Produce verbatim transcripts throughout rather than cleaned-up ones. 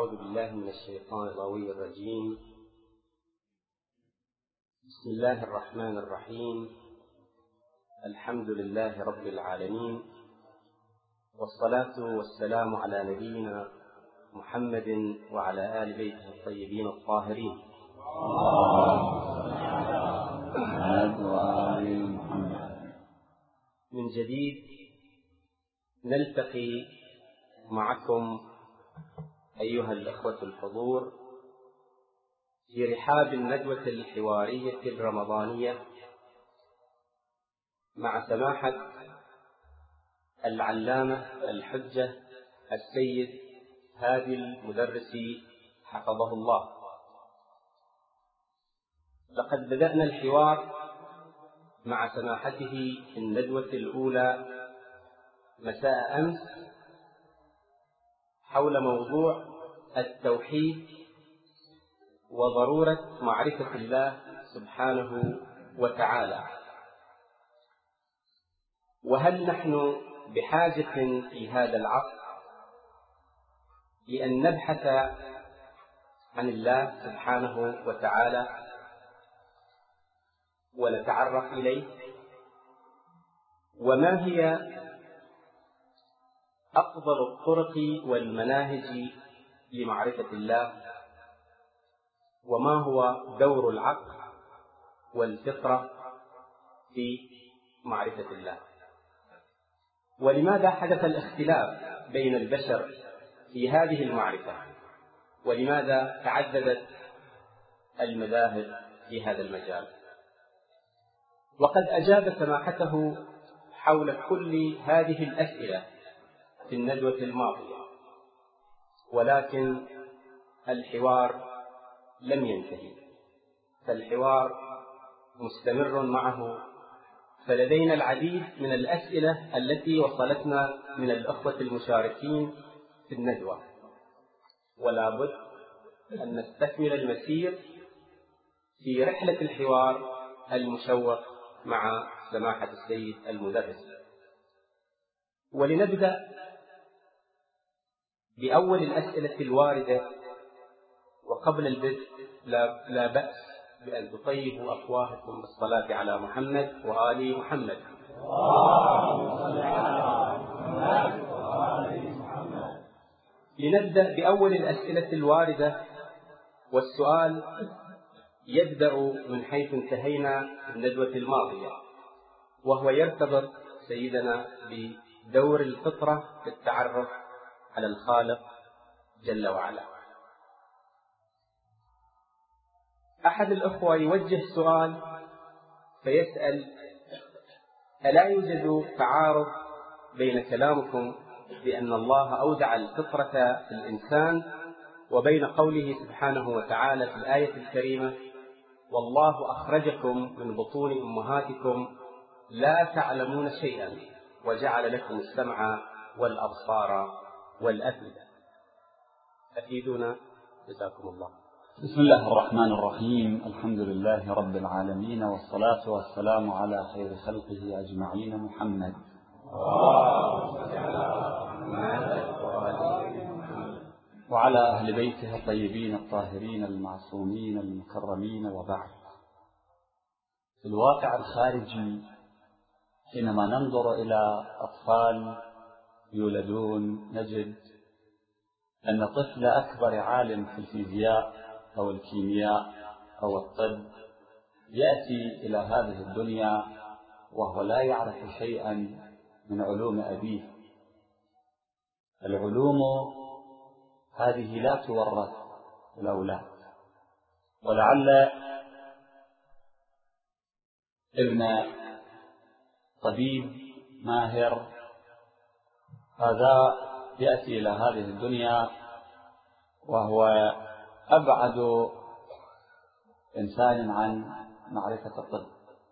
أعوذ بالله من الشيطان الغوي الرجيم. بسم الله الرحمن الرحيم. الحمد لله رب العالمين، والصلاة والسلام على نبينا محمد وعلى آل بيته الطيبين الطاهرين. من جديد نلتقي معكم أيها الأخوة الحضور في رحاب الندوة الحوارية الرمضانية مع سماحة العلامة الحجة السيد هادي المدرسي حفظه الله. لقد بدأنا الحوار مع سماحته في الندوة الأولى مساء أمس حول موضوع التوحيد وضرورة معرفة الله سبحانه وتعالى، وهل نحن بحاجة في هذا العصر لأن نبحث عن الله سبحانه وتعالى ونتعرف إليه، وما هي أفضل الطرق والمناهج لمعرفة الله، وما هو دور العقل والفطرة في معرفة الله، ولماذا حدث الاختلاف بين البشر في هذه المعرفة، ولماذا تعددت المذاهب في هذا المجال. وقد أجاب سماحته حول كل هذه الأسئلة في الندوة الماضية، ولكن الحوار لم ينتهي، فالحوار مستمر معه، فلدينا العديد من الأسئلة التي وصلتنا من الأخوة المشاركين في الندوة، ولا بد أن نستكمل المسير في رحلة الحوار المشوق مع سماحة السيد المدرس. ولنبدأ بأول الأسئلة الواردة، وقبل البدء لا, لا بأس بأن تطيبوا أفواهكم بالصلاة على محمد وآل محمد. لنبدأ بأول الأسئلة الواردة، والسؤال يبدأ من حيث انتهينا في الندوة الماضية، وهو يرتبط سيدنا بدور الفطرة في التعرف على الخالق جل وعلا. أحد الأخوة يوجه سؤال فيسأل: ألا يوجد تعارض بين كلامكم بأن الله أودع الفطرة في الإنسان وبين قوله سبحانه وتعالى في الآية الكريمة: والله أخرجكم من بطون أمهاتكم لا تعلمون شيئا وجعل لكم السمع والأبصار والأفئدة؟ أفيدونا جزاكم الله. بسم الله الرحمن الرحيم. الحمد لله رب العالمين، والصلاة والسلام على خير خلقه أجمعين محمد وعلى أهل بيته الطيبين الطاهرين المعصومين المكرمين، وبعد. في الواقع الخارجي حينما ننظر إلى أطفال يولدون نجد أن طفل أكبر عالم في الفيزياء أو الكيمياء أو الطب يأتي إلى هذه الدنيا وهو لا يعرف شيئا من علوم أبيه. العلوم هذه لا تورث الأولاد، ولعل ابن طبيب ماهر هذا يأتي إلى هذه الدنيا وهو أبعد إنسان عن معرفة الطب.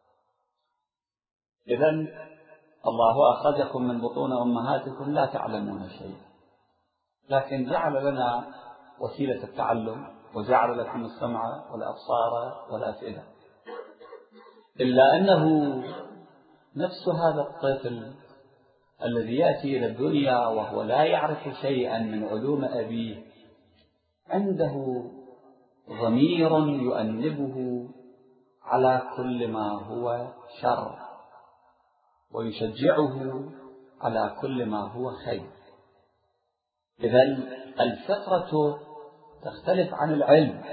إذن الله أخرجكم من بطون أمهاتكم لا تعلمون شيء، لكن جعل لنا وسيلة التعلم وجعل لكم السمع والأبصار والأفئدة، إلا أنه نفس هذا الطفل الذي يأتي إلى الدنيا وهو لا يعرف شيئا من علوم أبيه عنده ضمير يؤنبه على كل ما هو شر ويشجعه على كل ما هو خير. إذا الفطرة تختلف عن العلم.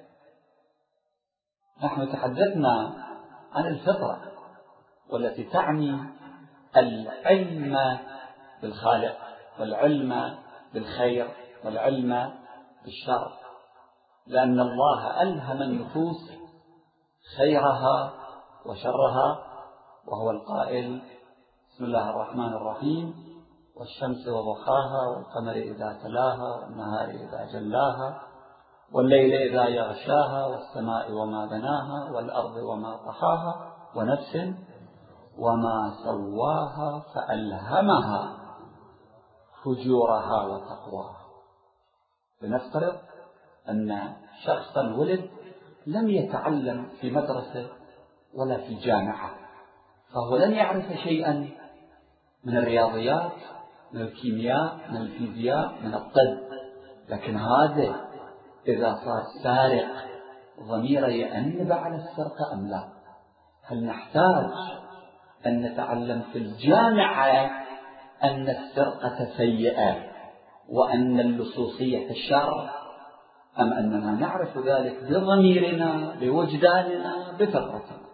نحن تحدثنا عن الفطرة والتي تعني العلم بالخالق والعلم بالخير والعلم بالشر، لأن الله ألهم النفوس خيرها وشرها، وهو القائل: بسم الله الرحمن الرحيم: والشمس وضحاها والقمر إذا تلاها والنهار إذا جلاها والليل إذا يغشاها والسماء وما بناها والأرض وما طحاها ونفس وما سواها فألهمها فجورها وتقواها. لنفترض أن شخصا ولد لم يتعلم في مدرسة ولا في جامعة، فهو لن يعرف شيئا من الرياضيات، من الكيمياء، من الفيزياء، من الطب، لكن هذا إذا صار سارق ضميره يأنب على السرقة أم لا؟ هل نحتاج أن نتعلم في الجامعة أن السرقة سيئة وأن اللصوصية شر، أم أننا نعرف ذلك بضميرنا بوجداننا بفطرتنا؟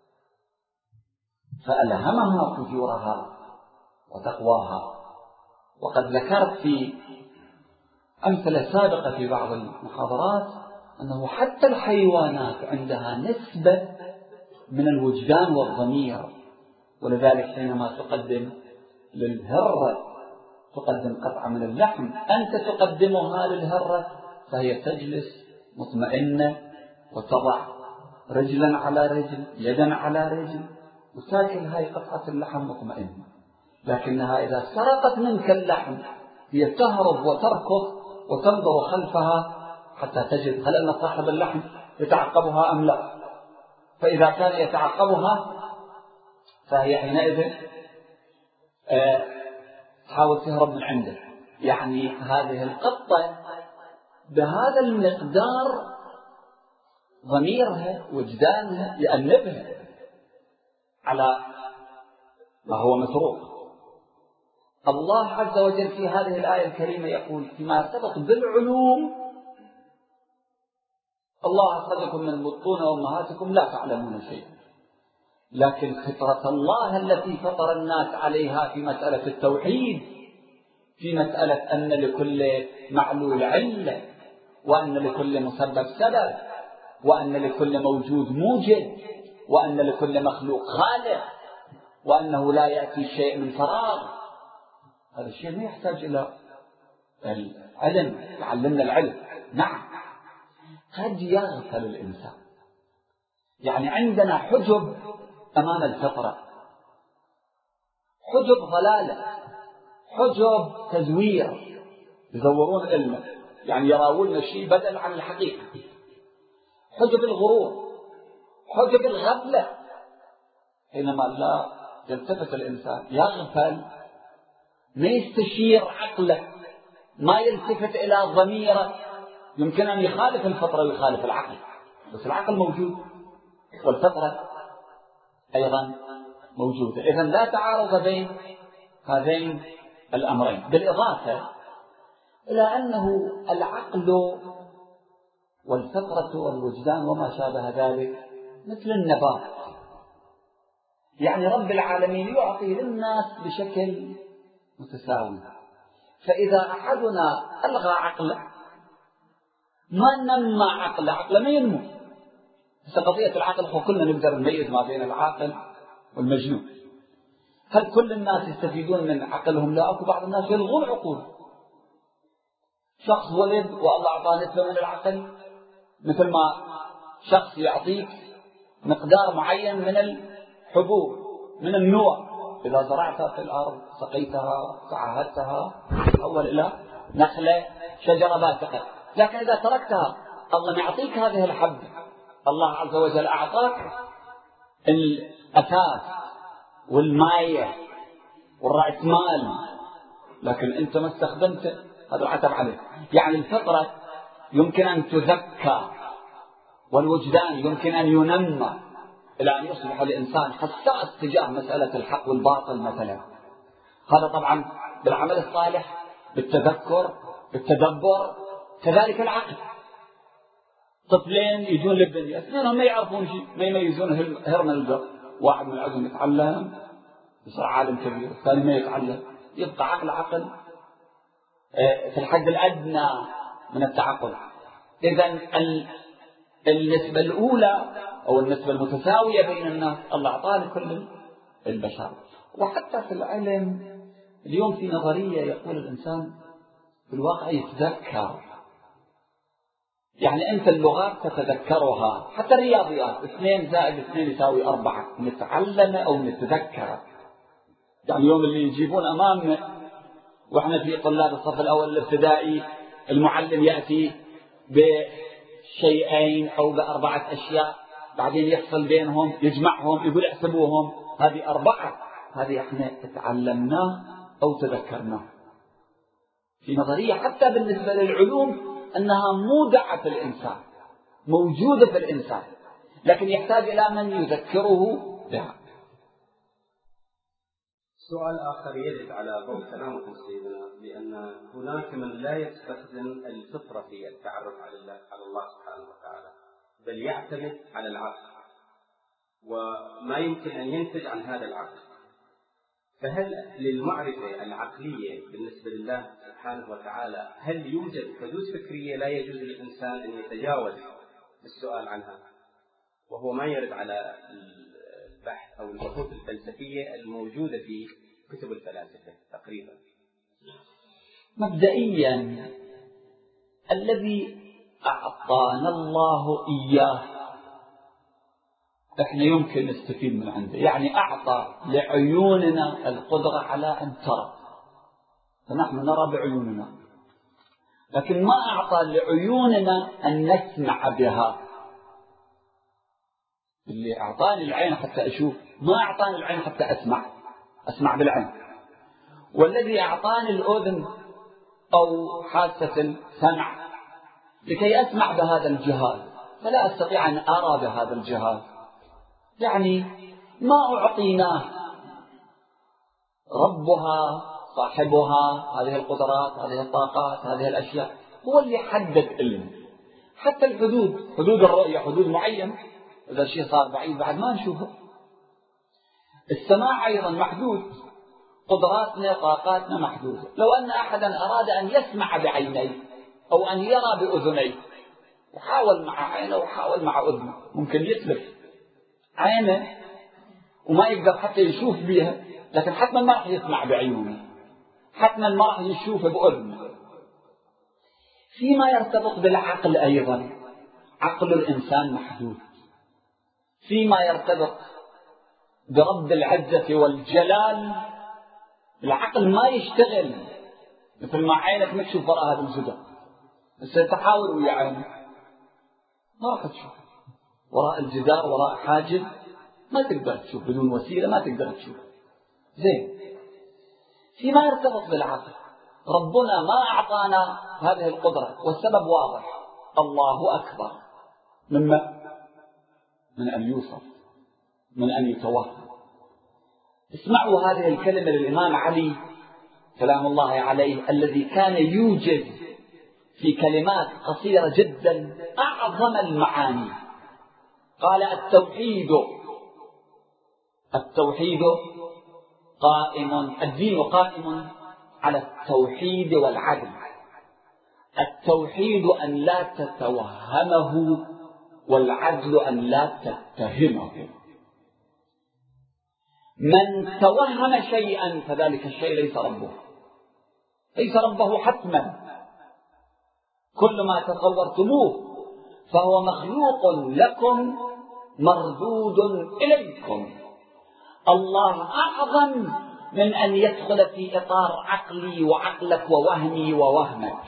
فألهمها فجورها وتقواها. وقد ذكرت في أمثلة سابقة في بعض المحاضرات أنه حتى الحيوانات عندها نسبة من الوجدان والضمير، ولذلك حينما تقدم للهرة تقدم قطعة من اللحم، أنت تقدمها للهرة فهي تجلس مطمئنة وتضع رجلا على رجل يدا على رجل وتاكل هاي قطعة اللحم مطمئنة. لكنها إذا سرقت منك اللحم هي تهرب وتركض وتنظر خلفها حتى تجد هل أن صاحب اللحم يتعقبها أم لا. فإذا كان يتعقبها فهي حينئذ أه تحاول تهرب من عنده. يعني هذه القطة بهذا المقدار ضميرها وجدانها يأنبها على ما هو مسروق. الله عز وجل في هذه الآية الكريمة يقول فيما سبق بالعلوم: الله أخرجكم من بطون أمهاتكم لا تعلمون شيئا. لكن فطرة الله التي فطر الناس عليها في مسألة التوحيد، في مسألة أن لكل معلول علة، وأن لكل مسبب سبب، وأن لكل موجود موجد، وأن لكل مخلوق خالق، وأنه لا يأتي شيء من فراغ. هذا الشيء ما يحتاج إلى العلم يعلمنا العلم. نعم قد يغفل الإنسان، يعني عندنا حجب أمام الفطرة، حجب ضلالة، حجب تزوير، يزورون علمه، يعني يراون الشيء بدل عن الحقيقة، حجب الغرور، حجب الغفلة. حينما لا يلتفت الإنسان يغفل، ما يستشير عقله، ما يلتفت إلى ضميره، يمكن أن يخالف الفطرة ويخالف العقل، بس العقل موجود والفطرة أيضا موجودة. إذن لا تعارض بين هذين الأمرين، بالإضافة إلى أنه العقل والفطرة والوجدان وما شابه ذلك مثل النبات، يعني رب العالمين يعطي للناس بشكل متساوي. فإذا أحدنا ألغى عقله ما نمى عقله، عقله ما ينمو. قضية العقل هو كلنا نقدر نميز ما بين العاقل والمجنون. هل كل الناس يستفيدون من عقلهم؟ لا، أكو بعض الناس يلغون عقول. شخص ولد والله أعطاه نسبة من العقل، مثل ما شخص يعطيك مقدار معين من الحبوب من النوى، إذا زرعتها في الأرض سقيتها سعهدتها تحول إلى نخلة شجرة باسقة. لكن إذا تركتها الله يعطيك هذه الحبة، الله عز وجل أعطاك الأساس والماية والرأس مال، لكن أنت ما استخدمته، هذا العتب عليه. يعني الفطرة يمكن أن تذكى، والوجدان يمكن أن ينمى إلى أن يصبح الإنسان حساس تجاه مسألة الحق والباطل مثلا. هذا طبعا بالعمل الصالح، بالتذكر، بالتدبر. كذلك العقل، طفلين يجون للدنيا اثنينهم ما يعرفون شيء، ما يميزون هرم البر، واحد من عندهم يتعلم يصير عالم كبير، الثاني ما يتعلم، يبقى عقل عقل في الحد الأدنى من التعقل. إذن النسبة الأولى أو النسبة المتساوية بين الناس الله أعطاها لكل البشر. وحتى في العلم اليوم في نظرية يقول الإنسان في الواقع يتذكر، يعني أنت اللغات تتذكرها، حتى الرياضيات اثنين زائد اثنين يساوي أربعة، نتعلم أو نتذكر. يعني اليوم اللي يجيبون أمامنا وإحنا في طلاب الصف الأول الابتدائي، المعلم يأتي بشيئين أو بأربعة أشياء، بعدين يفصل بينهم يجمعهم يقول احسبوهم، هذه أربعة، هذه إحنا تعلمناه أو تذكرناه. في نظرية حتى بالنسبة للعلوم أنها مودعة في الإنسان، موجودة في الإنسان، لكن يحتاج إلى من يذكره بها. سؤال آخر يرد على ضوء كلامكم سيدنا، بأن هناك من لا يستخدم الفطرة في التعرف على الله على الله سبحانه وتعالى، بل يعتمد على العقل وما يمكن أن ينتج عن هذا العقل. فهل للمعرفة العقلية بالنسبة لله سبحانه وتعالى هل يوجد حدود فكرية لا يجوز للإنسان أن يتجاوز السؤال عنها، وهو ما يرد على البحث أو البحوث الفلسفية الموجودة في كتب الفلاسفة تقريبا؟ مبدئيا الذي أعطانا الله إياه احنا يمكن نستفيد من عنده، يعني أعطى لعيوننا القدرة على أن ترى، فنحن نرى بعيوننا، لكن ما أعطى لعيوننا أن نسمع بها. اللي أعطاني العين حتى أشوف، ما أعطاني العين حتى أسمع، أسمع بالعين. والذي أعطاني الأذن أو حاسة السمع لكي أسمع بهذا الجهاز، فلا أستطيع أن أرى بهذا الجهاز. يعني ما أعطيناه ربها صاحبها هذه القدرات، هذه الطاقات، هذه الأشياء، هو اللي حدد علمه. حتى الحدود، حدود الرؤية حدود معين، إذا الشيء صار بعيد بعد ما نشوفه. السماع أيضا محدود، قدراتنا طاقاتنا محدودة. لو أن أحدا أراد أن يسمع بعينيه أو أن يرى بأذنيه، وحاول مع عينه وحاول مع أذنه، ممكن يتلف عينه وما يقدر حتى يشوف بها، لكن حتما ما راح يسمع بعيونه، حتما ما راح يشوف بأذنه. فيما يرتبط بالعقل أيضا، عقل الإنسان محدود. فيما يرتبط برب العزة والجلال، العقل ما يشتغل مثل ما عينك ما تشوف وراء هذا الجدار. بس تحاول ويا عينك ما راح تشوف وراء الجدار، وراء حاجب ما تقدر تشوف، بدون وسيلة ما تقدر تشوف. زين، فيما يرتبط بالعقل ربنا ما أعطانا هذه القدرة، والسبب واضح، الله أكبر مما من أن يوصف، من أن يتوهم. اسمعوا هذه الكلمة للإمام علي سلام الله عليه، الذي كان يوجد في كلمات قصيرة جدا أعظم المعاني. قال: التوحيد التوحيد قائم، الدين قائم على التوحيد والعدل. التوحيد أن لا تتوهمه، والعدل أن لا تتهمه. من توهم شيئا فذلك الشيء ليس ربه، ليس ربه حتما. كل ما تصورتموه فهو مخلوق لكم مردود إليكم. الله أعظم من أن يدخل في إطار عقلي وعقلك ووهمي ووهمك.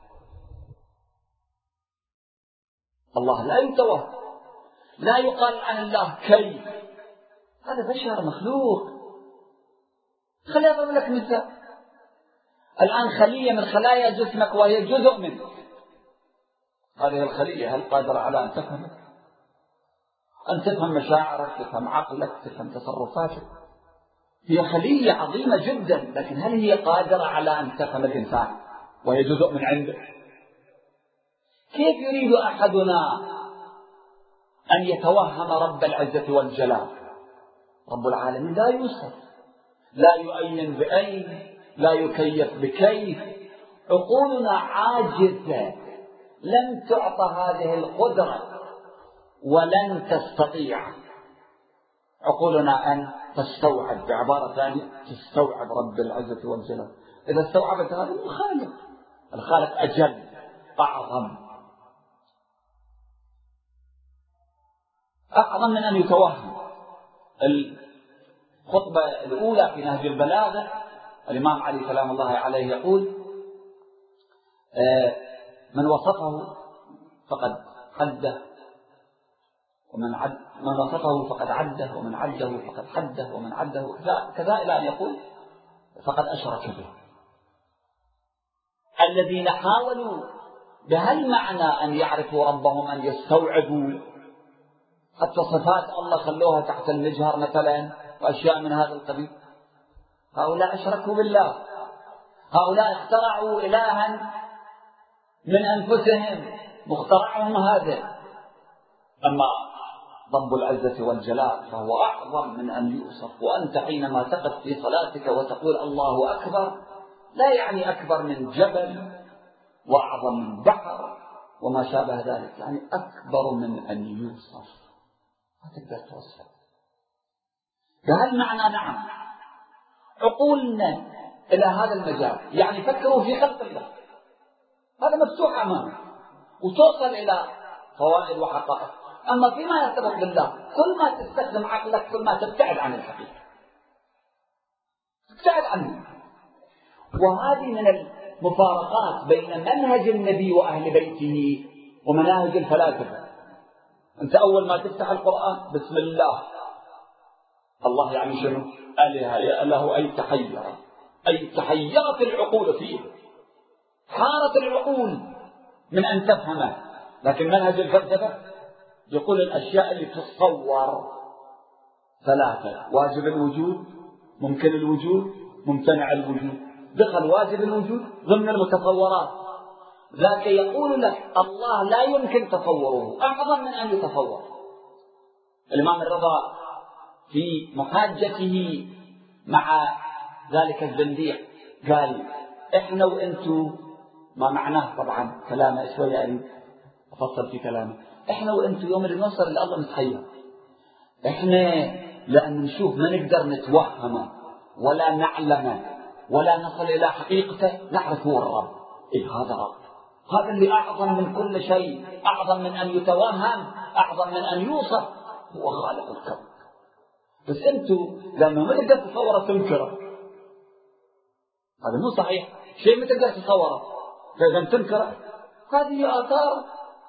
الله لا يتوهم، لا يقال عن الله كي، هذا بشر مخلوق. خلي أضرب لك مثال. الآن خلية من خلايا جسمك وهي جزء منك، هذه الخلية هل قادرة على أن تفهمك؟ أن تفهم مشاعرك، تفهم عقلك، تفهم تصرفاتك؟ هي خلية عظيمة جدا، لكن هل هي قادرة على أن تفهم الإنسان وهي جزء من عنده؟ كيف يريد أحدنا أن يتوهم رب العزة والجلال؟ رب العالمين لا يوصف، لا يؤين بأين، لا يكيف بكيف. عقولنا عاجزة، لم تعطى هذه القدرة ولن تستطيع عقولنا أن تستوعب، بعبارة ثانية تستوعب رب العزة والجلال. إذا استوعبت هذا الخالق، الخالق أجل أعظم، أعظم من أن يتوهم. الخطبة الأولى في نهج البلاغة الإمام علي سلام الله عليه يقول: من وصفه فقد حده، ومن عد من وصفه فقد عده، ومن عده فقد حده، ومن عده كذا إلى أن يقول فقد أشرك به. الذين حاولوا بهل معنى أن يعرفوا ربهم أن يستوعبوا حتى صفات الله خلوها تحت المجهر مثلا وأشياء من هذا القبيل، هؤلاء أشركوا بالله، هؤلاء اخترعوا إلها من أنفسهم مخترعهم هذا. أما رب العزة والجلال فهو أعظم من أن يوصف. وأنت حينما تقف في صلاتك وتقول الله أكبر، لا يعني أكبر من جبل وأعظم من بحر وما شابه ذلك، يعني أكبر من أن يوصف، ما تقدر توصف. فهل معنى نعم عقولنا إلى هذا المجال، يعني فكروا في خلق الله، هذا مفتوح أمامك وتوصل إلى فوائد وحقائق. أما فيما يرتبط بالله، كل ما تستخدم عقلك كل ما تبتعد عن الحقيقة، تبتعد عنه. وهذه من المفارقات بين منهج النبي وأهل بيته ومناهج الفلاسفة. أنت أول ما تفتح القرآن بسم الله، الله يعني شنو؟ آلهة يا إله، أي تحير، أي تحيرت العقول فيه، حارت العقول من أن تفهمه. لكن منهج الفلسفة يقول الأشياء اللي تتصور ثلاثة: واجب الوجود، ممكن الوجود، ممتنع الوجود. دخل واجب الوجود ضمن المتصورات، ذاك يقول لك الله لا يمكن تصوره، أعظم من أن يتصور. الإمام الرضا في محاجته مع ذلك الزنديق قال: إحنا وإنتو، ما معناه طبعا كلامه شوية يعني أفصل في كلامه، إحنا وإنتو يوم اللي نوصل لله نتخيل، إحنا لأن نشوف ما نقدر نتوهمه ولا نعلمه ولا نصل إلى حقيقته، نعرف هو الرب. إيه هذا رب، هذا اللي أعظم من كل شيء، أعظم من أن يتوهم، أعظم من أن يوصف، هو خالق الكون. بس أنتوا لأنه ما تقدر تصوره تنكره، هذا مو صحيح، شيء ما تقدر تصوره فإذا تنكره، هذه آثار،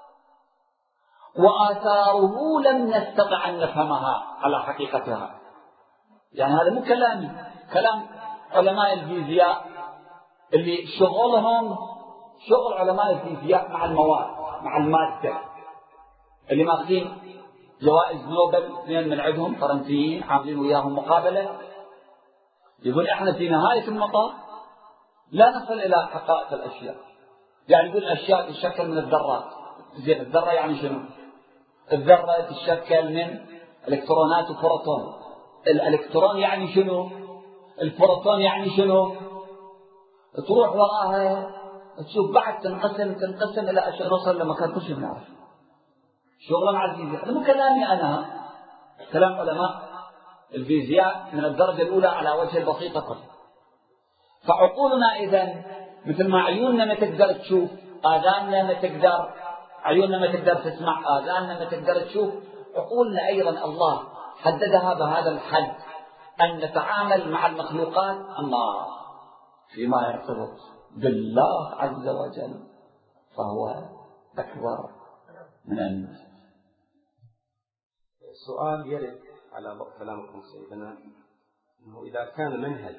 وآثاره لم نستطع أن نفهمها على حقيقتها. يعني هذا مو كلامي، كلام علماء الفيزياء اللي شغلهم شغل علماء الفيزياء مع المواد، مع المادة، اللي ماخذين جوائز نوبل، اثنين من عندهم فرنسيين عاملين وياهم مقابلة، يقول احنا في نهاية المطاف لا نصل إلى حقائق الأشياء. يعني يقول الأشياء تتشكل من الذرات. زين، الذرة يعني شنو؟ الذرة تتشكل من إلكترونات وبروتون. الإلكترون يعني شنو؟ البروتون يعني شنو؟ تروح وراها تشوف بعد تنقسم تنقسم إلى أشياء، نوصل لمكان كل شيء نعرف. شغلا مع الفيزياء، هذا مو كلامي أنا، كلام علماء الفيزياء من الدرجة الأولى على وجه البسيطة كله. فعقولنا إذن مثل ما عيوننا ما تقدر تشوف، آذاننا ما تقدر، عيوننا ما تقدر تسمع، آذاننا ما تقدر تشوف، عقولنا أيضا الله حددها بهذا الحد، أن نتعامل مع المخلوقات. أما فيما يرتبط بالله عز وجل فهو أكبر من أن يوصف. السؤال يرد على ضوء كلامكم سيدنا، أنه إذا كان منهج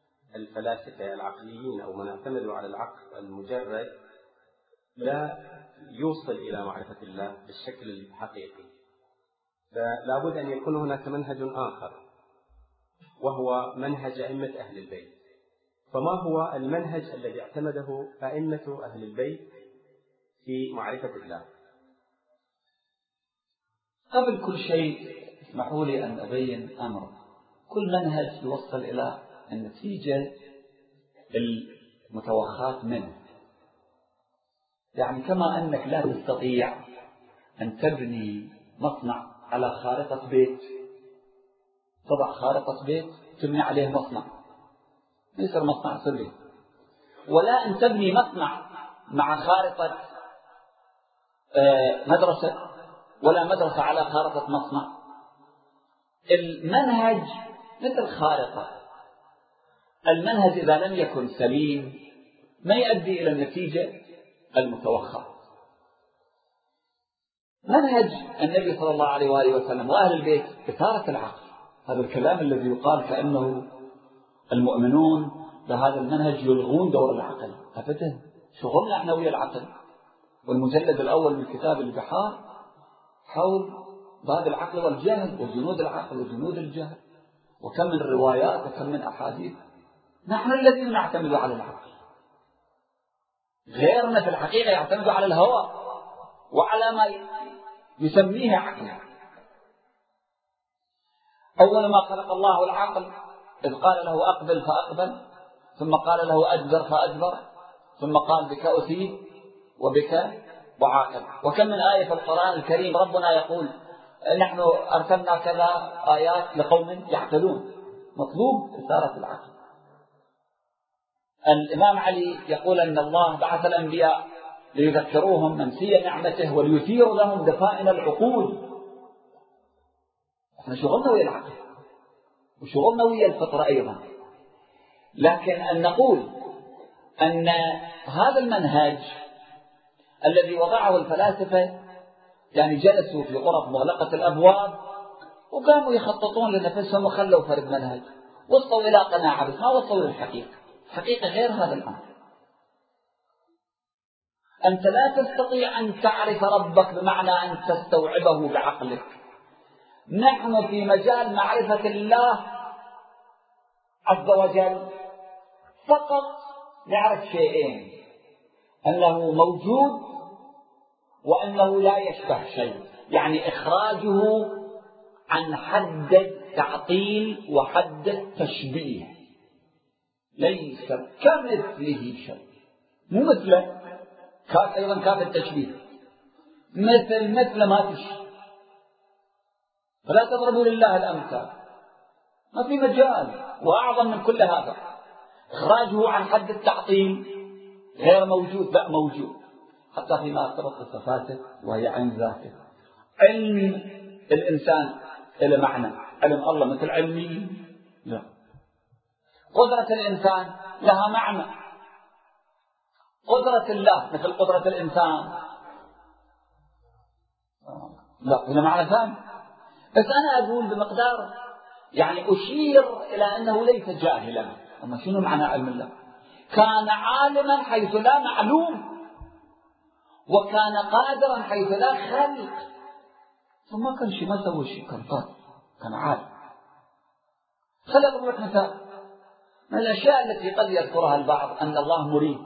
الفلاسفة العقليين أو من اعتمدوا على العقل المجرد لا يوصل إلى معرفة الله بالشكل الحقيقي، فلا بد أن يكون هناك منهج آخر وهو منهج أئمة أهل البيت. فما هو المنهج الذي اعتمده أئمة أهل البيت في معرفة الله؟ قبل كل شيء اسمحوا لي أن أبين أمر. كل منهج يوصل إلى النتيجة المتوخاة منه. يعني كما أنك لا تستطيع أن تبني مصنع على خارطة بيت، تضع خارطة بيت تبني عليه مصنع، يصير مصنع سري. ولا أن تبني مصنع مع خارطة مدرسة، ولا مدرسة على خارطة مصنع. المنهج مثل خارطة، المنهج إذا لم يكن سليم ما يؤدي إلى النتيجة المتوخاة. منهج النبي صلى الله عليه وآله وسلم وأهل البيت إثارة العقل. هذا الكلام الذي يقال كأنه المؤمنون بهذا المنهج يلغون دور العقل، أبدا. شغلنا احنا ويا العقل. والمجلد الأول من كتاب البحار حول باب العقل والجهل وجنود العقل وجنود الجهل، وكم من روايات وكم من أحاديث. نحن الذين نعتمد على العقل، غيرنا في الحقيقة يعتمد على الهوى وعلى ما يسميه عقلا. أول ما خلق الله العقل إذ قال له أقبل فأقبل، ثم قال له أدبر فأدبر، ثم قال بك أثيب وبك وعاقب. وكم من آية في القرآن الكريم ربنا يقول نحن أرسلنا كذا آيات لقوم يعقلون. مطلوب إثارة العقل. الإمام علي يقول أن الله بعث الأنبياء ليذكروهم منسي نعمته وليثيروا لهم دفائن العقول. احنا شغلنا ويا العقل وشغلنا ويا الفطرة أيضا. لكن أن نقول أن هذا المنهج الذي وضعه الفلاسفة، يعني جلسوا في غرف مغلقة الأبواب وقاموا يخططون لنفسهم وخلوا فرد منهج، وصلوا إلى قناعة بس ما وصلوا للحقيقة. الحقيقة غير هذا الأمر. أنت لا تستطيع أن تعرف ربك بمعنى أن تستوعبه بعقلك. نحن في مجال معرفة الله عز وجل فقط نعرف شيئين: أنه موجود وأنه لا يشبه شيء، يعني إخراجه عن حد التعطيل وحد التشبيه. ليس كمثله شيء، مو مثله، كان أيضا كان التشبيه مثل مثل ما تشبه. فلا تضربوا لله الأمثال، ما في مجال. وأعظم من كل هذا إخراجه عن حد التعطيل، غير موجود، لا موجود حتى فيما ارتبط بصفاته وهي عين ذاته. علم الإنسان إلى معنى، علم الله مثل علمي لا. قدرة الإنسان لها معنى، قدرة الله مثل قدرة الإنسان لا، هنا معنى ثاني. بس أنا أقول بمقدار يعني أشير إلى أنه ليس جاهلا. أما شنو معنى علم الله؟ كان عالما حيث لا معلوم، وكان قادرا حيث لا خلق. فما كان شيء، ما سوى شيء، كان قادر، كان عالم. خلق الروح مثال. من الأشياء التي قد يذكرها البعض أن الله مريد،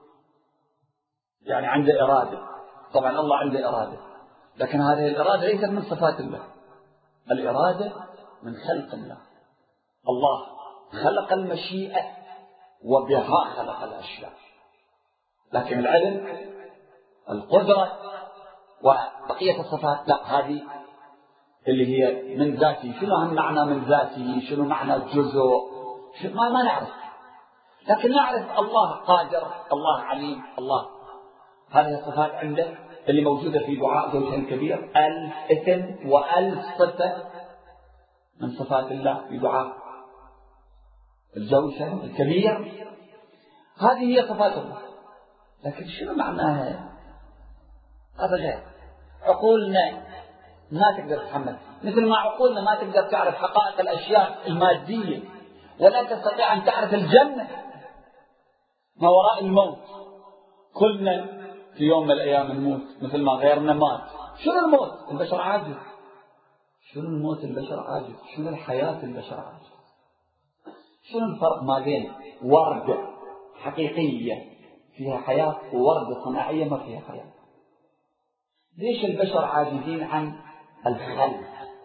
يعني عنده إرادة. طبعا الله عنده إرادة، لكن هذه الإرادة ليست من صفات الله. الإرادة من خلق الله. الله خلق المشيئة وبها خلق الأشياء، لكن العلم، القدرة وبقية الصفات لا، هذه اللي هي من ذاته. شنو هم معنى من ذاته؟ شنو معنى جزء؟ ما ما نعرف، لكن نعرف الله قادر، الله عليم، الله. هذه الصفات عنده اللي موجودة في دعاء ذو الشأن الكبير، ألف اسم وألف صفة من صفات الله في دعاء ذو الشأن الكبير. هذه هي صفات الله، لكن شنو معناها؟ هذا غير. عقولنا ما تقدر تتحمل، مثل ما عقولنا ما تقدر تعرف حقائق الأشياء المادية، ولا تستطيع أن تعرف الجنة ما وراء الموت. كلنا في يوم من الأيام نموت مثل ما غيرنا مات. شنو الموت؟ البشر عاجز. شنو الموت؟ البشر عاجز. شنو الحياة؟ البشر عاجز. شنو الفرق ما بين وردة حقيقية فيها حياة ووردة صناعية ما فيها حياة؟ ليش البشر عاجزين عن الخلق؟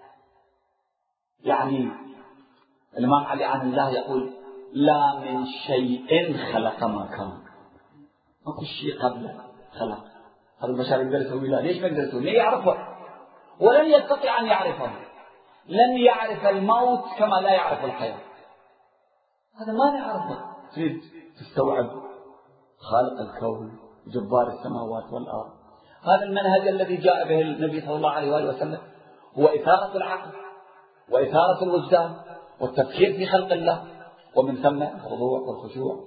يعني الإمام علي عن الله يقول لا من شيء خلق ما كان. ماكو شيء قبله خلق. هذا البشر يقدر يسوي لا. ليش ما يقدر يسوي؟ ليه يعرفه ولن يستطيع أن يعرفه. لن يعرف الموت كما لا يعرف الحياة. هذا ما نعرفه. تريد تستوعب خالق الكون جبار السماوات والأرض. هذا المنهج الذي جاء به النبي صلى الله عليه وآله وسلم هو إثارة العقل وإثارة الوجدان والتفكير في خلق الله، ومن ثم الخضوع والخشوع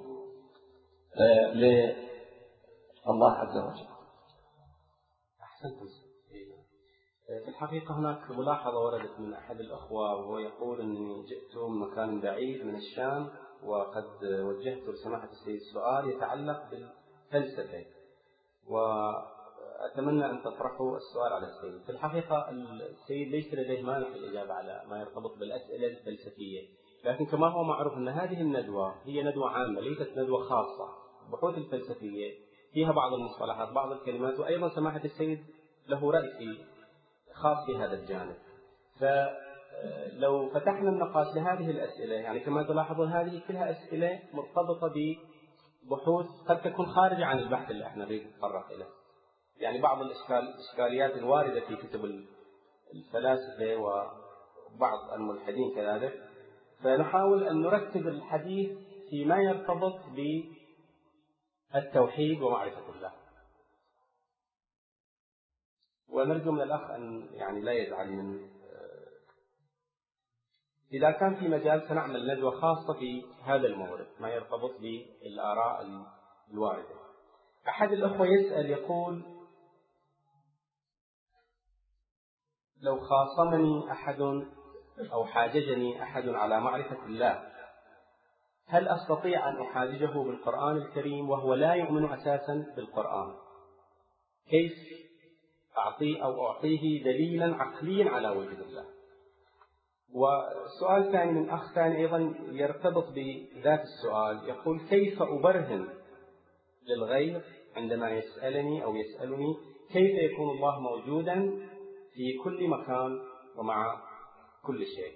لله عز وجل. أحسنتم. في الحقيقة هناك ملاحظة وردت من أحد الأخوة وهو يقول أني جئت من مكان بعيد من الشام وقد وجهت لسماحة السيد سؤال يتعلق بالفلسفة، وأتمنى أن تطرحوا السؤال على السيد. في الحقيقة السيد ليس لديه مانع في الإجابة على ما يرتبط بالأسئلة الفلسفية، لكن كما هو معروف أن هذه الندوة هي ندوة عامة ليست ندوة خاصة. البحوث الفلسفية فيها بعض المصطلحات بعض الكلمات، وأيضا سماحة السيد له رأي في خاص في هذا الجانب. فلو فتحنا النقاش لهذه الأسئلة، يعني كما تلاحظون هذه كلها أسئلة مرتبطة ببحوث قد تكون خارجة عن البحث اللي احنا نريد نتطرق إليه، يعني بعض الإشكاليات الواردة في كتب الفلاسفة وبعض الملحدين كذلك، فنحاول أن نركز الحديث فيما يرتبط بالتوحيد ومعرفة الله. ونرجو من الأخ أن يعني لا يزعل من إذا كان في مجال سنعمل ندوة خاصة في هذا المورد ما يرتبط بالآراء الواردة. أحد الأخوة يسأل يقول لو خاصمني أحد أو حاججني أحد على معرفة الله هل أستطيع أن أحاججه بالقرآن الكريم وهو لا يؤمن أساسا بالقرآن؟ كيف أعطيه أو أعطيه دليلا عقليا على وجود الله؟ وسؤال ثاني من أخ ثاني أيضا يرتبط بذات السؤال، يقول كيف أبرهن للغير عندما يسألني أو يسألني كيف يكون الله موجودا في كل مكان ومع كل شيء؟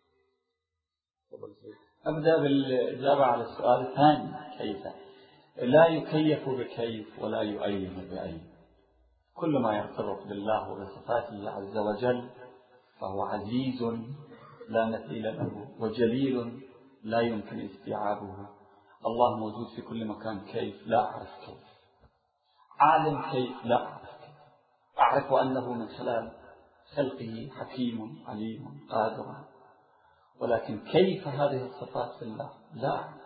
أبدأ بالإجابة على السؤال الثاني. كيف؟ لا يكيف بكيف ولا يؤين بأين. كل ما يرتبط بالله وبصفاته عز وجل فهو عزيز لا مثيل له وجليل لا يمكن استيعابه. الله موجود في كل مكان. كيف؟ لا أعرف كيف. عالم كيف؟ لا أعرف كيف. أعرف أنه من خلال خلقه حكيم عليم قادر، ولكن كيف هذه الصفات في الله لا أعرف.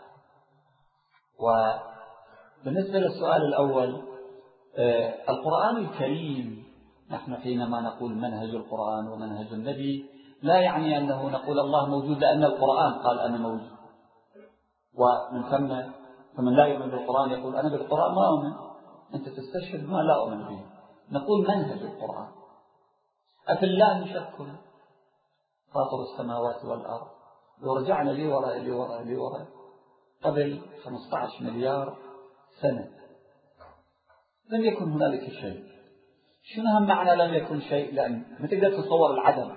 وبالنسبة للسؤال الأول، آه القرآن الكريم، نحن حينما نقول منهج القرآن ومنهج النبي لا يعني أنه نقول الله موجود لأن القرآن قال أنا موجود، ومن ثم فمن لا يؤمن بالقرآن يقول أنا بالقرآن ما أؤمن، أنت تستشهد ما لا أؤمن به. نقول منهج القرآن. أفي الله شك فاطر السماوات والأرض. لو رجعنا لي وراء لي وراء لي وراء قبل خمسة عشر مليار سنة لم يكن هنالك شيء. شنو هم معنى لم يكن شيء؟ لأن ما تقدر تصور العدم،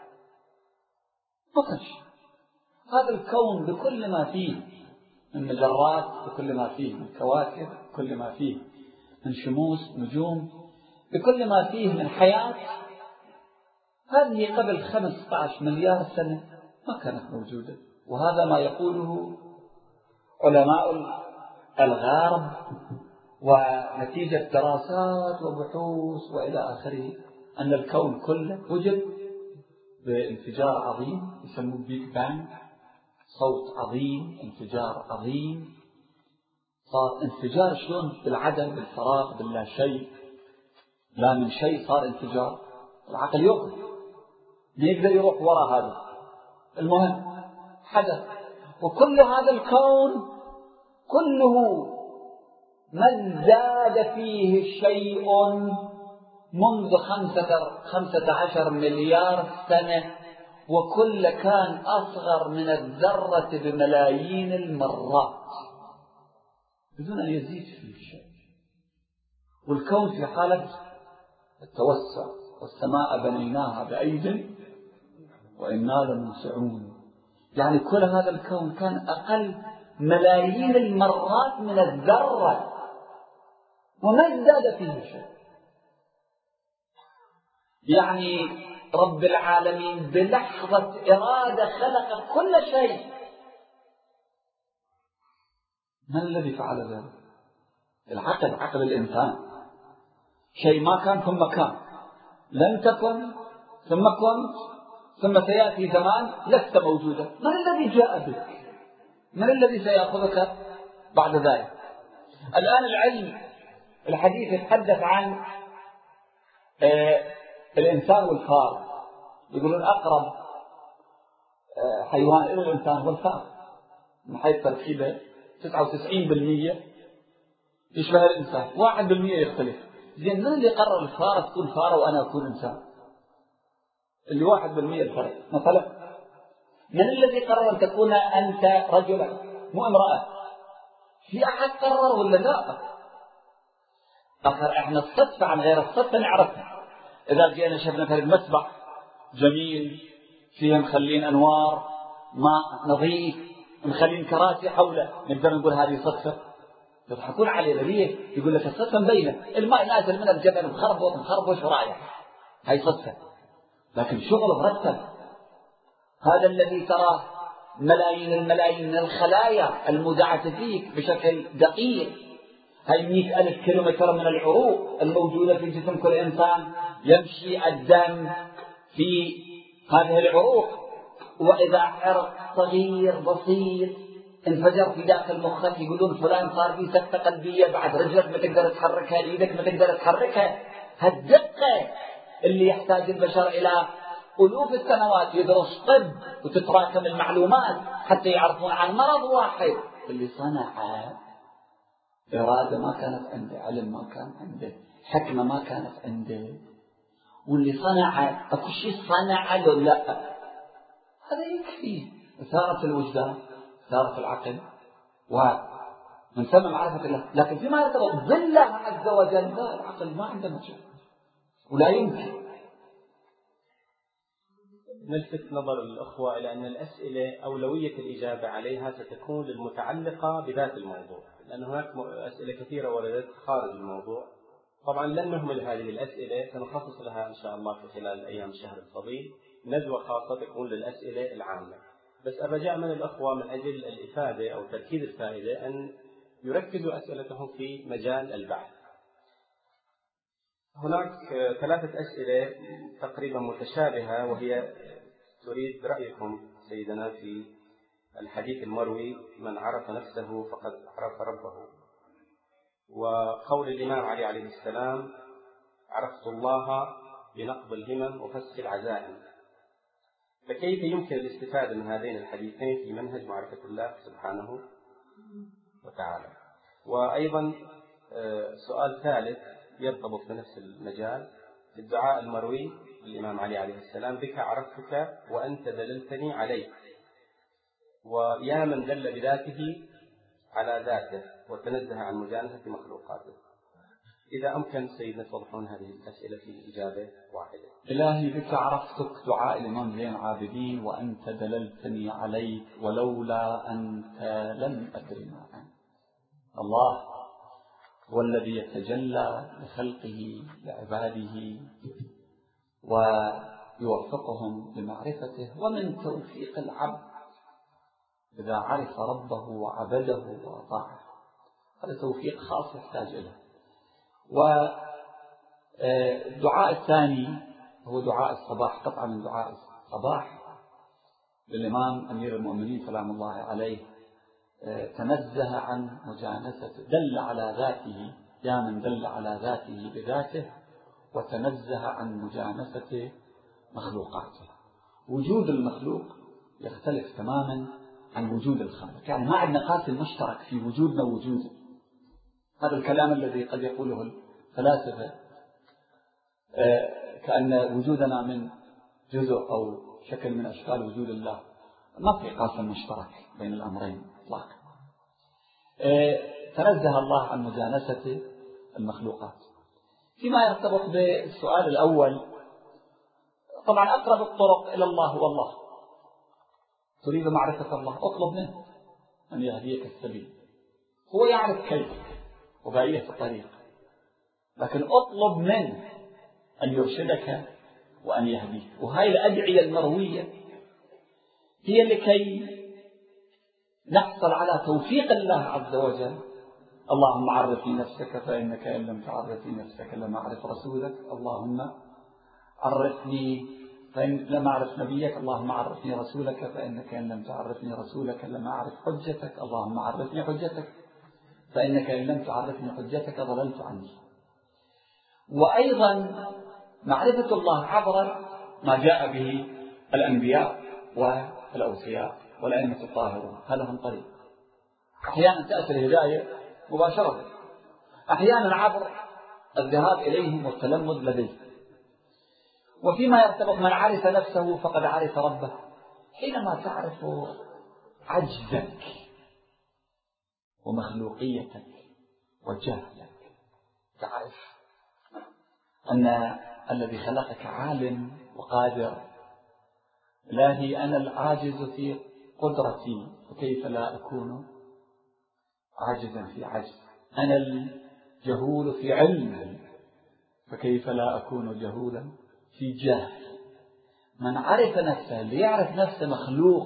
ما كان شيء. هذا الكون بكل ما فيه من مجرات، بكل ما فيه من كواكب، بكل ما فيه من شموس نجوم، بكل ما فيه من حياة، هذه قبل خمسة عشر مليار سنة ما كانت موجودة. وهذا ما يقوله علماء الغرب ونتيجة دراسات وبحوث وإلى آخره أن الكون كله وجد بانفجار عظيم يسموه بيج بانج، صوت عظيم، انفجار عظيم، صار انفجار شلون؟ بالعدم، بالفراغ، باللا شيء، لا من شيء صار انفجار. العقل يوقف، ما يقدر يروح وراء هذا. المهم حدث، وكل هذا الكون كله ما ازداد فيه شيء منذ خمسة, خمسة عشر مليار سنة، وكل كان أصغر من الذرة بملايين المرات بدون أن يزيد فيه شيء. والكون في حالة التوسع، والسماء بنيناها بأيد وإنا لموسعون. يعني كل هذا الكون كان أقل ملايين المرات من الذرة وما ازداد فيه شيء. يعني رب العالمين بلحظة إرادة خلق كل شيء. من الذي فعل ذلك؟ العقل، عقل الإنسان. شيء ما كان ثم كان، لم تكن ثم كنت، ثم سيأتي زمان لست موجودا. من الذي جاء بك؟ من الذي سيأخذك بعد ذلك؟ الآن العلم الحديث يتحدث عن آه الإنسان والفار. يقولون أقرب آه حيوان إلى الإنسان هو الفار من حيث تركيبه، تسعة وتسعين بالمئة يشبه الإنسان، واحد بالمئة يختلف. زين من اللي قرر الفار تكون فار وأنا أكون إنسان؟ اللي واحد بالمئة الفرق مثلا. من الذي قرر أن تكون أنت رجلا مو امرأة؟ في أحد قرر ولا لا؟ آخر إحنا الصدفة عن غير الصدفة نعرفها. إذا جينا شفنا في المسبح جميل فيه مخلين أنوار، ماء نظيف، مخلين كراسي حوله، نقدر نقول هذه صدفة؟ يضحكون علينا ليه؟ يقول لك الصدفة مبينة، الماء نازل من الجبل مخربط مخربط ورايح، هاي صدفة. لكن شغل مرتب. هذا الذي تراه ملايين الملايين من الخلايا المودعة فيك بشكل دقيق، هاي مئة ألف كيلومتر من العروق الموجودة في جسم كل إنسان، يمشي الدم في هذه العروق، وإذا عرق صغير بسيط انفجر في داخل مخك يقولون فلان صار فيه سكتة قلبية، بعد رجلك ما تقدر تحركها، ايدك ما تقدر تحركها. هالدقة اللي يحتاج البشر إلى ألوف السنوات يدرس طب وتتراكم المعلومات حتى يعرفون عن مرض واحد. اللي صنع إرادة ما كانت عنده، علم ما كان عنده، حكمة ما كانت عنده، واللي صنع أكو شيء صنع له لا، هذا يكفي إثارة الوجدان، إثارة العقل، ومن ثم معرفة الله. لكن فيما يرتبط بالله عز وجل لا، العقل ما عنده مجال ولا يمكن. نلفت نظر الأخوة إلى أن الأسئلة أولوية الإجابة عليها ستكون المتعلقة بذات الموضوع، لأن هناك أسئلة كثيرة وردت خارج الموضوع. طبعا لن نهمل هذه الأسئلة، سنخصص لها إن شاء الله في خلال أيام الشهر الفضيل ندوة خاصة تكون للأسئلة العامة. بس أرجع من الأخوة من أجل الإفادة أو تركيز الفائدة أن يركزوا أسئلتهم في مجال البحث. هناك ثلاثة أسئلة تقريبا متشابهة، وهي تريد رأيكم سيدنا في الحديث المروي من عرف نفسه فقد عرف ربه، وقول الإمام علي عليه السلام عرفت الله بنقض الهمم وفسخ العزائم. فكيف يمكن الاستفادة من هذين الحديثين في منهج معرفة الله سبحانه وتعالى؟ وأيضا سؤال ثالث يرتبط بنفس المجال، في الدعاء المروي للإمام علي عليه السلام بك عرفتك وأنت دللتني عليك، ويا من دل بذاته على ذاته وتنزه عن مجانسة مخلوقاته. إذا أمكن سيدنا توضحون هذه الأسئلة في إجابة واحدة. إلهي بك عرفتك، دعاء الإمام زين العابدين، وأنت دللتني عليك ولولا أنت لم أدري ما أنت. الله هو الذي يتجلى لخلقه لعباده ويوفقهم لمعرفته، ومن توفيق العبد إذا عرف ربه وعبده وأطاعه، هذا توفيق خاص يحتاج إليه. والدعاء الثاني هو دعاء الصباح، قطعة من دعاء الصباح للإمام أمير المؤمنين سلام الله عليه، تنزه عن مجانسته، دل على ذاته، يا من دل على ذاته بذاته وتنزه عن مجانسة مخلوقاته. وجود المخلوق يختلف تماما عن وجود الخالق، يعني ما عندنا قاسم مشترك في وجودنا ووجوده، هذا الكلام الذي قد يقوله الفلاسفة كأن وجودنا من جزء أو شكل من أشكال وجود الله، ما في قاسم مشترك بين الأمرين إطلاقا. تنزه الله عن مجانسة المخلوقات. فيما يرتبط بالسؤال الأول، طبعا أقرب الطرق إلى الله هو الله. تريد معرفة الله اطلب منه أن يهديك السبيل، هو يعرف كيف وبأية الطريق، لكن اطلب منه أن يرشدك وأن يهديك. وهذه الأدعية المروية هي لكي نحصل على توفيق الله عز وجل. اللهم عرفني نفسك فإنك إن لم تعرفني نفسك لم أعرف رسولك، اللهم عرفني فإن لم أعرف نبيك، اللهم عرفني رسولك فإنك إن لم تعرفني رسولك لم أعرف حجتك، اللهم عرفني حجتك فإنك إن لم تعرفني حجتك ضللت عني. وأيضا معرفة الله عبر ما جاء به الأنبياء والأوصياء والأئمة الطاهرون، هذا هم طريق. أحيانا تأتي الهداية مباشرة، أحيانا عبر الذهاب إليهم والتلمذ لديهم. وفيما يرتبط من عرف نفسه فقد عرف ربه، حينما تعرف عجزك ومخلوقيتك وجهلك، تعرف أن الذي خلقك عالم وقادر. إلهي أنا العاجز في قدرتي فكيف لا أكون عاجزا في عجز، أنا الجهول في علم فكيف لا أكون جهولا في جهل. من عرف نفسه، اللي يعرف نفسه مخلوق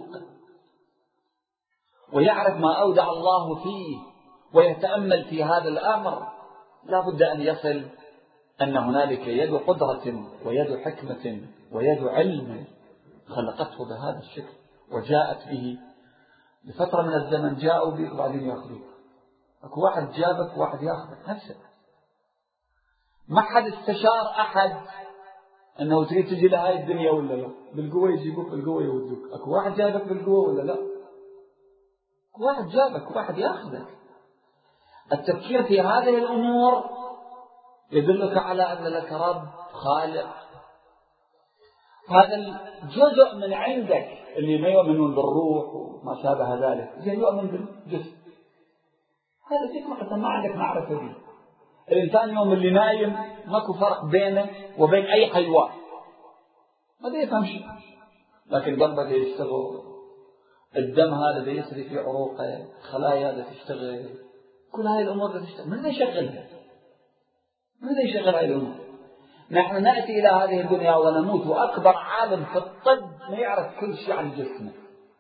ويعرف ما أودع الله فيه ويتأمل في هذا الأمر، لا بد أن يصل أن هنالك يد قدرة ويد حكمة ويد علم خلقته بهذا الشكل وجاءت به لفترة من الزمن، جاءوا به وبعدين يأخذوك. أكو واحد جابك وواحد يأخذك نفسه. ما حد استشار أحد أنه تريد تجي لهاي الدنيا ولا لا، بالقوة يجيبوك بالقوة يودوك. أكو واحد جابك بالقوة ولا لا، أكو واحد جابك وواحد يأخذك. التفكير في هذه الأمور يدلك على أن لك رب خالق. هذا الجزء من عندك اللي ما يؤمنون بالروح وما شابه ذلك، يؤمن بالجسم، هذا فيك حتى ما عندك معرفة به. الإنسان يوم اللي نايم ماكو فرق بينه وبين أي حيوان، ما ده يفهم شيء، لكن قلبه ده يشتغل، الدم هذا ده يسري في عروقه، خلايا ده تشتغل، كل هاي الأمور ده تشتغل. من ده يشغلها؟ من ده يشغل هاي الأمور؟ نحن نأتي إلى هذه الدنيا ونموت، وأكبر عالم في الطب ما يعرف كل شيء عن جسمه.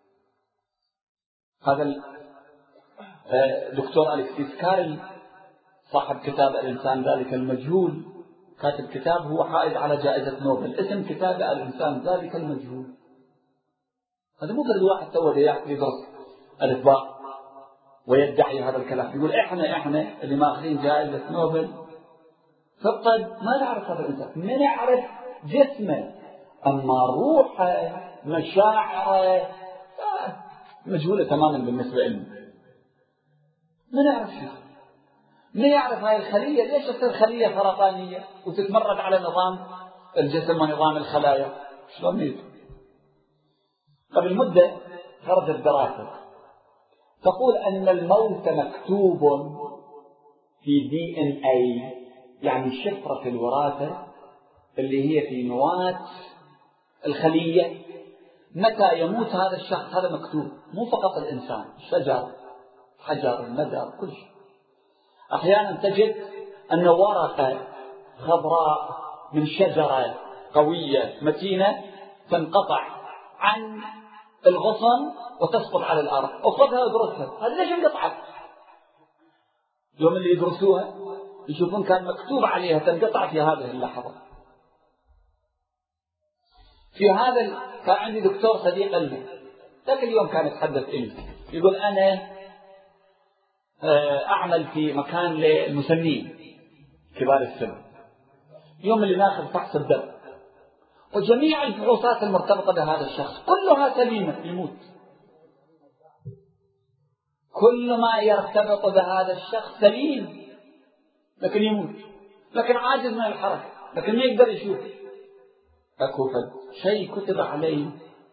هذا الدكتور أليكسيس كارل صاحب كتاب الإنسان ذلك المجهول، كاتب كتاب هو حائز على جائزة نوبل، اسم كتابه الإنسان ذلك المجهول. هذا مو كل واحد سوى يدرس الإطباق ويدعي هذا الكلام، يقول إحنا إحنا اللي ماخذين جائزة نوبل في الطب ما نعرف هذا الإنسان، ما نعرف جسمه، أما روحه مشاعره مجهولة تماما بالنسبة لنا، ما نعرف شيء. ما يعرف هاي الخلية ليش تصير خلية سرطانية وتتمرد على نظام الجسم ونظام الخلايا، شلون يجي؟ قبل مدة خرجت دراسة تقول أن الموت مكتوب في دي إن إيه، يعني شفرة الوراثة اللي هي في نواة الخلية. متى يموت هذا الشخص هذا مكتوب، مو فقط الإنسان، الشجر، حجر، المدر، كل شيء. أحيانا تجد أن ورقة خضراء من شجرة قوية متينة تنقطع عن الغصن وتسقط على الأرض، أخذها وادرسها، هذا ليش انقطعت؟ يوم اللي يدرسوها يشوفون كان مكتوب عليها تنقطع في هذه اللحظة. في هذا كان عندي دكتور صديق لي ذاك اليوم كان يتحدث إلي، يقول أنا أعمل في مكان للمسنين كبار السن، يوم اللي ناخذ فحص الدم وجميع الفحوصات المرتبطة بهذا الشخص كلها سليمة، يموت. كل ما يرتبط بهذا الشخص سليم، لكن يموت، لكن عاجز من الحركة، لكن ما يقدر يشوف. أكو شيء كتب عليه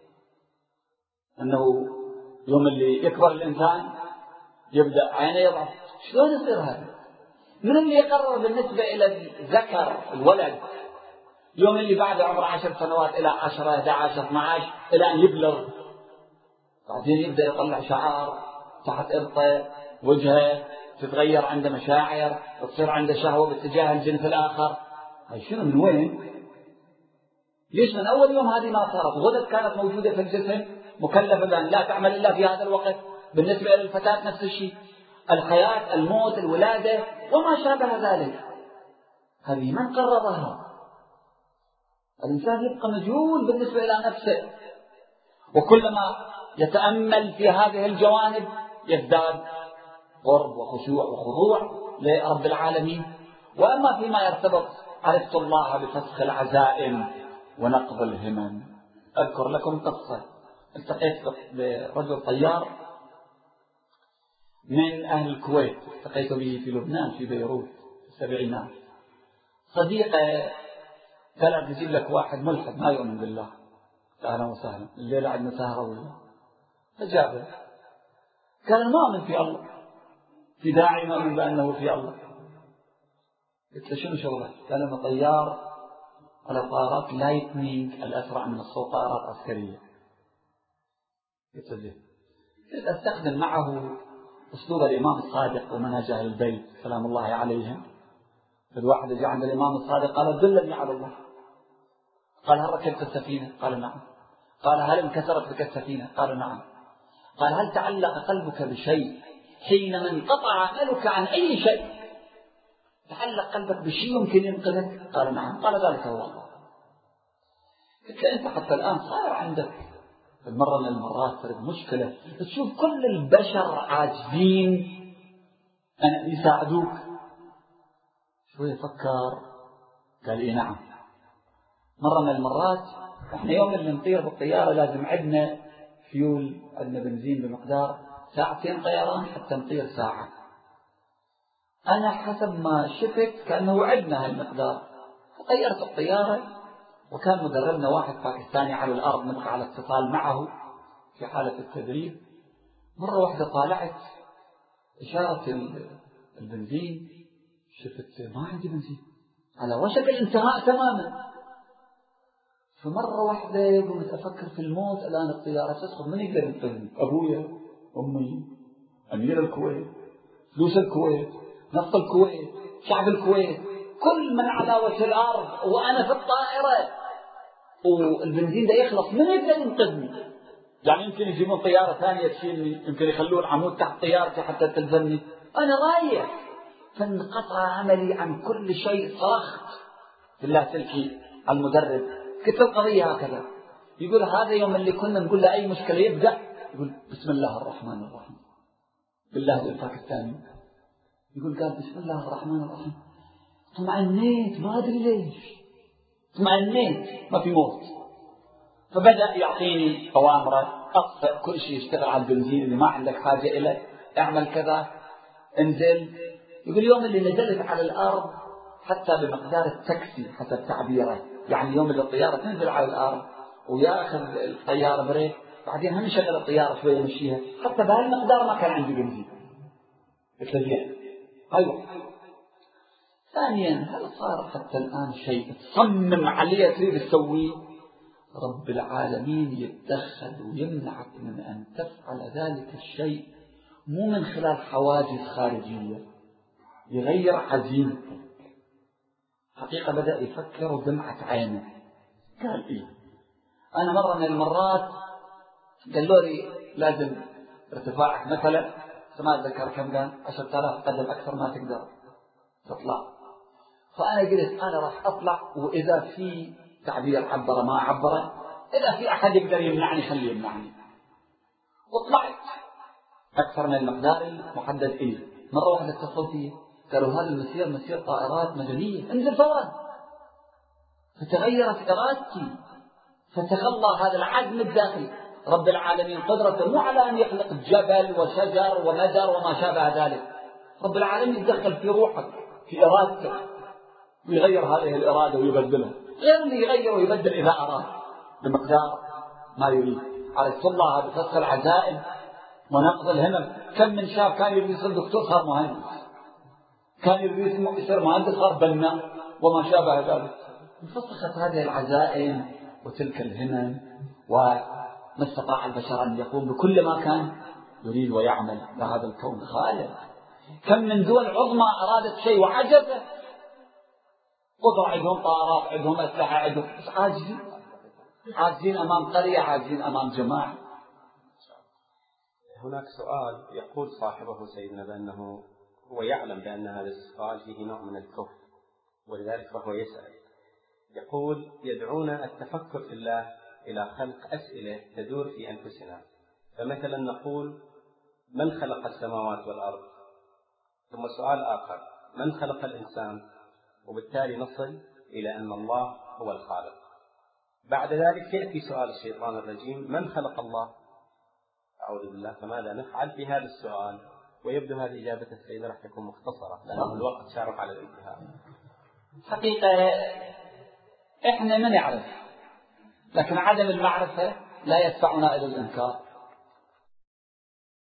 أنه يوم اللي يكبر الإنسان يبدأ عينه يضعف. شلون يصير هذا؟ من اللي يقرر بالنسبة إلى الذكر الولد يوم اللي بعد عمر عشر سنوات إلى عشرة إحدى عشر اثنا عشر إلى أن يبلغ، بعدين يبدأ يطلع شعر تحت إبطه، وجهه تتغير عنده مشاعر، تصير عنده شهوة باتجاه الجنس الآخر. هاي شنو من وين؟ ليش من أول يوم هذه ما صارت؟ غدد كانت موجودة في الجسم مكلفة بأن لا تعمل إلا في هذا الوقت. بالنسبة للفتاة نفس الشيء، الحياة، الموت، الولادة وما شابه ذلك، هذه من قررها؟ الإنسان يبقى مجهول بالنسبة إلى نفسه، وكلما يتأمل في هذه الجوانب يزداد قرب وخشوع وخضوع لرب العالمين. وأما فيما يرتبط عرفت الله بفسخ العزائم ونقض الهمم. أذكر لكم قصة. التقيت برجل طيار من أهل الكويت، التقيت به في لبنان في بيروت في السبعينات. صديقه قال أجيب لك واحد ملحد ما يؤمن بالله، أهلا وسهلا، الليلة عندنا سهرة ولا. فجابه قال ما أؤمن في الله، في داعي ما أؤمن بأنه في الله. قلت له شنو شغلك؟ قال أنا طيار على طائرات لايتنينج الأسرع من الصوت، طائرات عسكرية. قلت له قلت أستخدم معه أسلوب الإمام الصادق ومنهج أهل البيت سلام الله عليهم. فالواحد جاء عند الإمام الصادق قال دلني على الله. قال هل ركبت السفينة؟ قال نعم. قال هل انكسرت بك السفينة؟ قال نعم. قال هل تعلق قلبك بشيء حينما انقطع عملك عن أي شيء؟ تعلق قلبك بشيء يمكن ينقذك؟ قال نعم. قال ذلك هو الله. قلت له أنت حتى الآن صار عندك المرة من المرات ترى مشكلة، تشوف كل البشر عاجزين أن يساعدوك. شوي فكر قال إيه نعم. مرة من المرات احنا يوم اللي نطير بالطيارة لازم عندنا فيول، عندنا بنزين بمقدار ساعتين طيران حتى نطير ساعة. أنا حسب ما شفت كأنه عندنا هالمقدار، فطيرت الطيارة وكان مدربنا واحد باكستاني على الأرض نبقى على اتصال معه في حالة التدريب. مرة واحدة طالعت إشارة البنزين، شفت ما عندي بنزين، على وشك الانتهاء تماما. فمرة واحدة قمت أفكر في الموت. الآن الطيارة تسقط، من يقدر ينقذني؟ أبويا، أمي، أمير الكويت، فلوس الكويت، نفط الكويت، شعب الكويت، كل من على وجه الأرض، وأنا في الطائرة والبنزين ده يخلص، من يقدر ينقذني؟ يعني يمكن يجيبون طيارة ثانية تشيلني، يمكن يخلون عمود تحت طيارتي حتى تلزمني، أنا رايح. فانقطع عملي عن كل شيء. صرخت في اللاسلكي على المدرب، قلت القضية هكذا. يقول هذا يوم اللي كنا نقول له أي مشكلة يبدأ يقول بسم الله الرحمن الرحيم بالله الباكستاني. يقول قال بسم الله الرحمن الرحيم، طمأنيت ما أدري ليش، طمأنيت ما في موت. فبدأ يعطيني أوامره، أطفئ كل شيء، اشتغل على البنزين اللي ما عندك حاجة إليه، اعمل كذا، انزل. يقول يوم اللي نزلت على الأرض حتى بمقدار التاكسي حسب تعبيره، يعني يوم اللي الطيارة تنزل على الأرض ويأخذ الطيارة بريك، بعدين هم شغل الطيارة شوية يمشيها، حتى بهالمقدار ما كان عندي بنزين. قلت له أيوة. ثانيا هل صار حتى الآن شيء تصمم عليه تريد تسويه؟ رب العالمين يتدخل ويمنعك من أن تفعل ذلك الشيء، مو من خلال حواجز خارجية، يغير عزيمتك. حقيقة بدأ يفكر ودمعت عينه. قال إيه؟ أنا مرة من المرات قالوا لي لازم ارتفاعك مثلا ما أتذكر كم كان، عشرة آلاف قدم أكثر ما تقدر تطلع. فأنا قلت أنا راح أطلع، وإذا في تعبير عبر ما عبر، إذا في أحد يقدر يمنعني خليه يمنعني. وطلعت أكثر من المقدار المحدد إلي. مرة واحدة اتصلوا فيه قالوا هذا المسير مسير طائرات مدنية، انزل فورا. فتغيرت إرادتي، فتخلى هذا العزم الداخلي. رب العالمين قدرته مو على أن يخلق جبل وشجر ومدر وما شابه ذلك، رب العالمين يتدخل في روحك في إرادته ويغير هذه الإرادة ويبدلها، غير اللي يغير ويبدل إذا أراد بمقدار ما يريد. عرفت الله بفتح العزائم ونقض الهمم. كم من شاب كان يريد يصير دكتور صار مهندس، كان يريد يصير مهندس صار بناء وما شابه ذلك. انفسخت هذه العزائم وتلك الهمم، وما استطاع البشر أن يقوم بكل ما كان يريد ويعمل لهذا الكون خالق. كم من دول عظمى أرادت شيء وعجزت، قدرة عندهم طائرات عندهم أسلحة عندهم، بس عاجزين عاجزين أمام قرية، عاجزين أمام جماعة. هناك سؤال يقول صاحبه سيدنا بأنه هو يعلم بأن هذا السؤال فيه نوع من الكفر، ولذلك فهو يسأل. يقول: يدعونا التفكر في الله إلى خلق أسئلة تدور في أنفسنا، فمثلا نقول: من خلق السماوات والأرض؟ ثم سؤال آخر: من خلق الإنسان؟ وبالتالي نصل إلى أن الله هو الخالق. بعد ذلك يأتي سؤال الشيطان الرجيم: من خلق الله؟ أعوذ بالله. فماذا نفعل في هذا السؤال؟ ويبدو هذه إجابة السيد راح تكون مختصرة لأن الوقت شارف على الانتهاء. حقيقة إحنا ما نعرف، لكن عدم المعرفة لا يدفعنا إلى الإنكار.